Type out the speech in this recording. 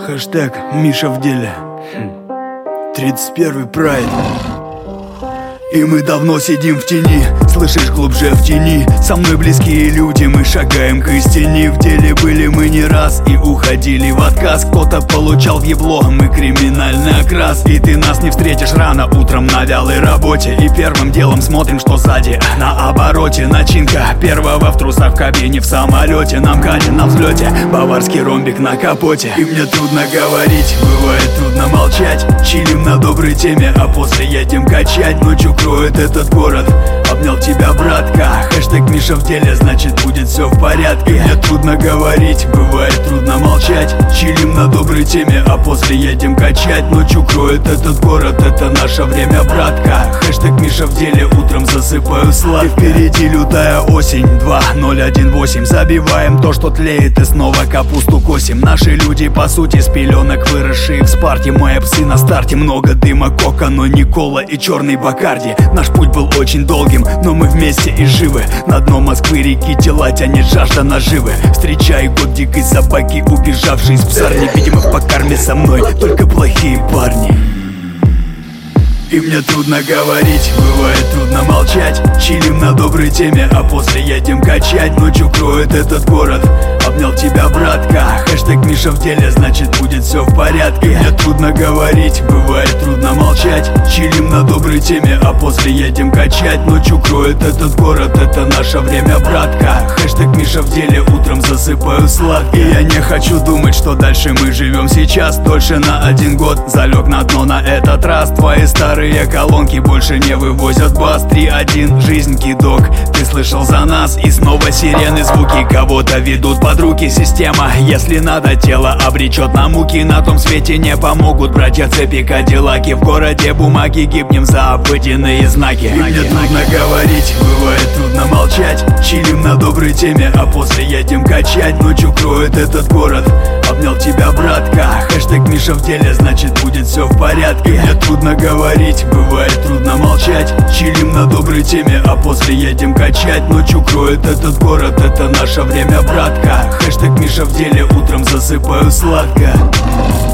Хэштег Миша в деле. 31-й прайд. И мы давно сидим в тени, слышишь, глубже в тени. Со мной близкие люди, мы шагаем к истине. В деле были мы не раз и уходили в отказ. Кто-то получал в ебло, мы криминальный окрас. И ты нас не встретишь рано утром на вялой работе. И первым делом смотрим, что сзади на обороте. Начинка первого в трусах в кабине в самолете. Нам катит на взлете баварский ромбик на капоте. И мне трудно говорить, бывает трудно молчать. Чилим на доброй теме, а после едем качать. Ночью кроет этот город. Обнял тебя, братка. Хэштег Миша в деле, значит будет все в порядке. Мне трудно говорить, бывает трудно молчать. Чилим на доброй теме, а после едем качать. Ночью кроет этот город, это наше время, братка. Хэштег Миша в деле, утром засыпаю сладко. И впереди лютая осень, 2018. Забиваем то, что тлеет, и снова капусту косим. Наши люди, по сути, с пеленок выросшие в спарте. Мои псы на старте, много дыма, кока, но не кола и черный бакарди. Наш путь был очень долгим, но мы вместе и живы. На дно Москвы реки тела тянет жажда наживы. Встречай год дикой собаки, убежавшей из псарни. Видимо, по карме со мной только плохие парни. И мне трудно говорить, бывает трудно молчать. Чилим на доброй теме, а после едем качать. Ночью кроет этот город. Обнял тебя, братка. Хэштег Миша в деле, значит будет все в порядке. И мне трудно говорить, бывает трудно молчать. Чилим на доброй теме, а после едем качать. Ночью кроет этот город, это наше время, братка. Хэштег Миша в деле, утром засыпаю сладко. И я не хочу думать, что дальше мы живем сейчас. Дольше на 1 год, залег на дно на этот раз. Твои старые колонки больше не вывозят бас. 3-1, жизнь, кидок, ты слышал за нас. И снова сирены, звуки кого-то ведут под руки. Система, если надо, тело обречет на муки. На том свете не помогут братья цепи кадиллаки. В городе бумаги, гибнем за обыденные знаки. И мне трудно говорить, бывает трудно молчать. Чилим на доброй теме, а после едем качать. Ночью кроет этот город. Обнял тебя, братка. Хэштег Миша в деле, значит будет все в порядке. И мне трудно говорить, бывает трудно молчать. Чилим на доброй теме, а после едем качать. Ночью кроет этот город, это наше время, братка. Хэштег Миша в деле, утром засыпаю сладко.